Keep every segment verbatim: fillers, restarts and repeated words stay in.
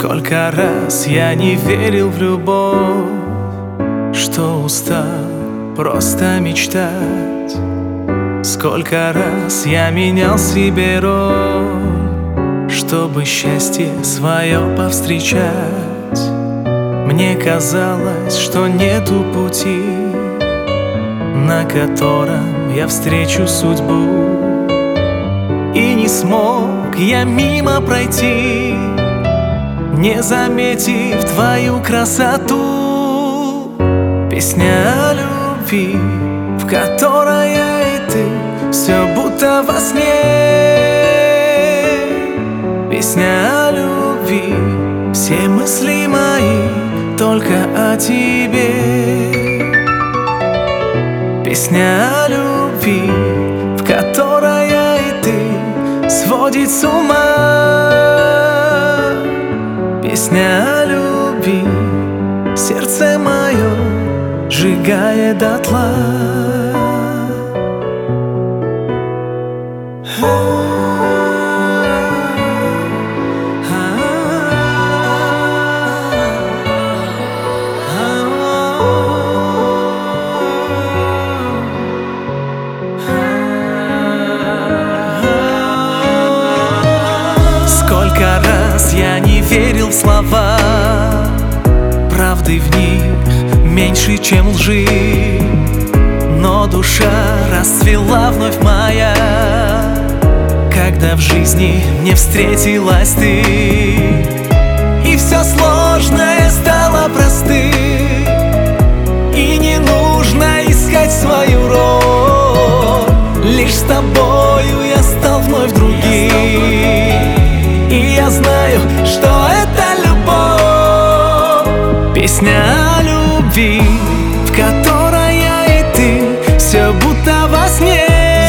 Сколько раз я не верил в любовь, что устал просто мечтать. Сколько раз я менял себе роль, чтобы счастье свое повстречать. Мне казалось, что нету пути, на котором я встречу судьбу. И не смог я мимо пройти, не заметив твою красоту. Песня о любви, в которой я и ты все будто во сне. Песня о любви, все мысли мои только о тебе. Песня о любви, в которой я и ты сводит с ума. Песня о любви, сердце мое сжигает дотла. Сколько раз я не верил в слова, правды в них меньше, чем лжи. Но душа расцвела вновь моя, когда в жизни мне встретилась ты. И все сложное стало простым, и не нужно искать свою роль. Лишь с тобою я стал вновь другим. И я знаю, что это любовь. Песня о любви, в которой я и ты все будто во сне.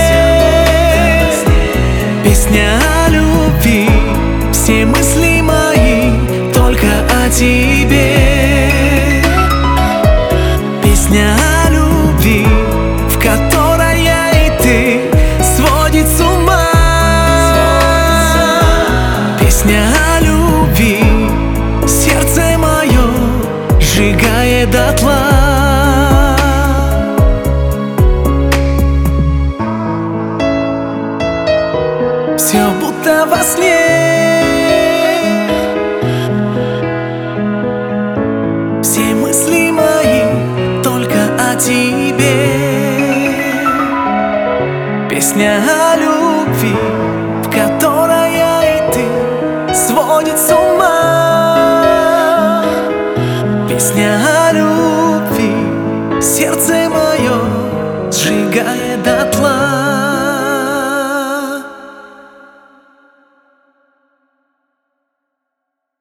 Песня о любви, все мысли мои только о тебе. Песня о любви, в которой я и ты сводит с ума. Песня о любви, сердце мое сжигает дотла. Все будто во сне. Все мысли мои только о тебе. Песня о любви, в которой я и ты сводит с ума. Песня о любви, сердце мое сжигает дотла.